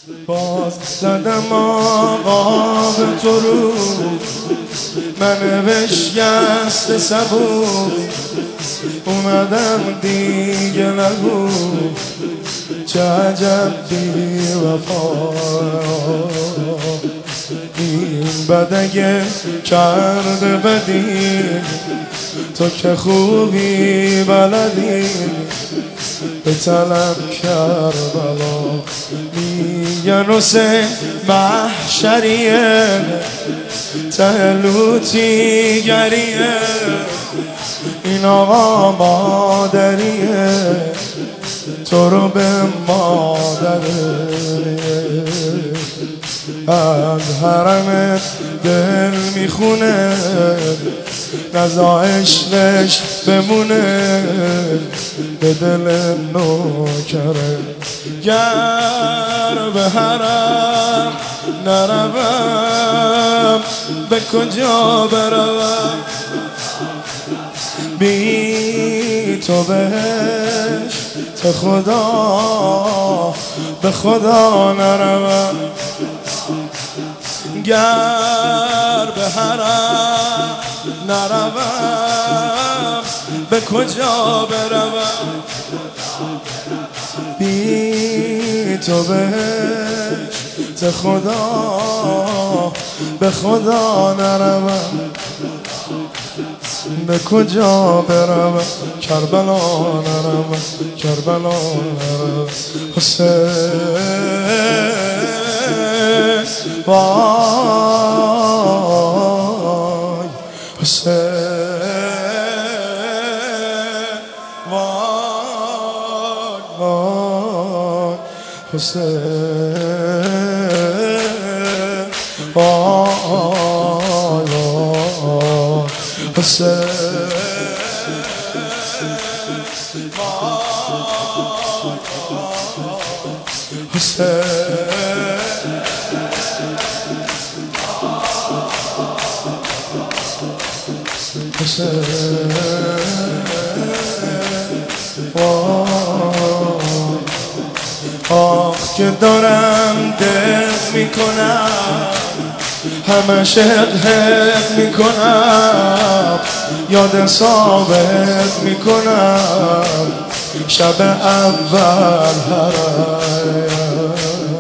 باز زدم آقا به تو رو، من بشکست سبو اومدم دیگه نگو چه عجب بی وفا. این بد اگه کرده بدی تو که خوبی بلدی به طلب کربلا. میگن حسین محشریه ته لوطیگریه، این آقا مادریه تو رو به مادره. از حرمت دل میخونه نزا عشقش بمونه به دل نوکره. گر به حرم نروم به کجا بروم، بی تو بهشت خدا به خدا نروم. گر به حرم نروم به کجا بروم، بی تو بهشت خدا به خدا نروم. به کجا بروم کربلا نروم، کربلا نروم. حسین وای حسین وای وای حسین وای وای حسین آخ که دارم دل میکنم همش حق میکنم، یاد ثابت میکنم شب اول حرم.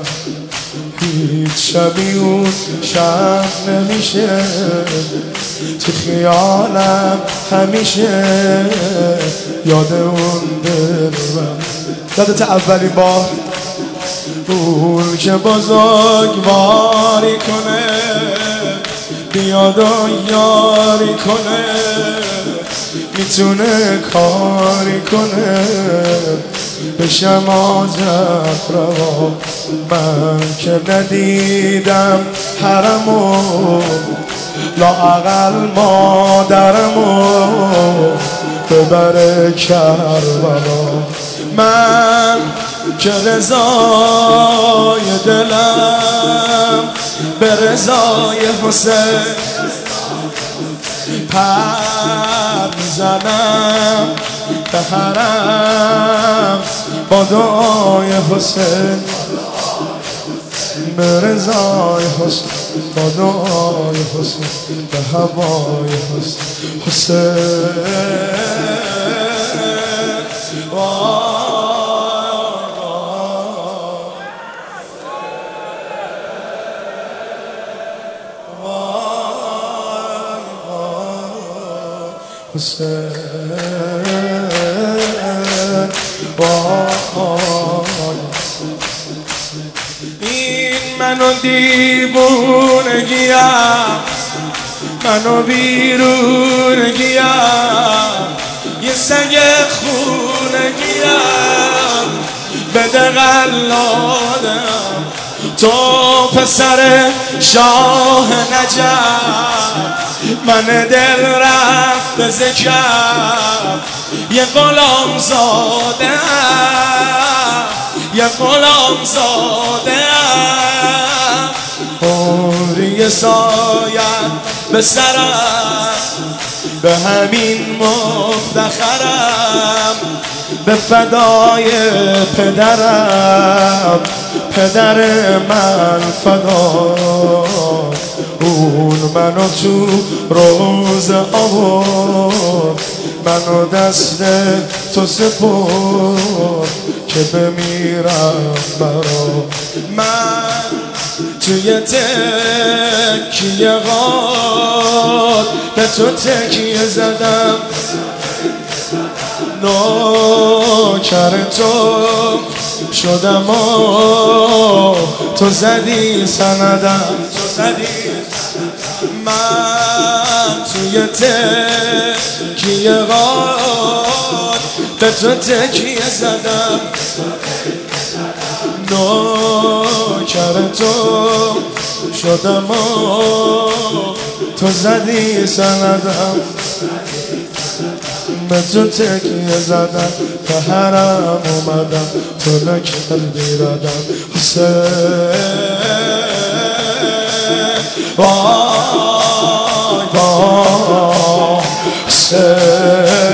هیچ شبی اون شب نمیشه تو خیالم همیشه یاد اون دلم. یادت اولین بار اون که بزرگواری کنه بیاد و یاری کنه، میتونه کاری کنه بشم آزاد روا. من که ندیدم حرمو لااقل مادرمو ببره کربلا. من که رضای دلم به رضای حسین پر میزنم به حرم با دعای حسین، به رضای حسین با دعای حسین به هوای حسین. حسین حسین این منو دیوونگیم، منو بیرونگیم، یه سگ خونگیم بده قلادم. تو پسر شاه نجف من دل رفت ذکر، یه غلام زاده یه غلام زاده عمری سایت به سرم، به همین مفتخرم به فدای پدرم پدر من فدا، اون منو تو روز آورد، منو دست تو سپرد که بمیرم برا من. توی تکیه غار به تو تکیه زدم، نوکر تو شدم و تو زدی سندم، تو زدی من. توی تکیه غار به تو تکیه زدم، نوکر تو شدم و تو زدی سندم، به تو تکیه زدم به حرم اومدم تو نکردی ردم. حسین وای وای حسین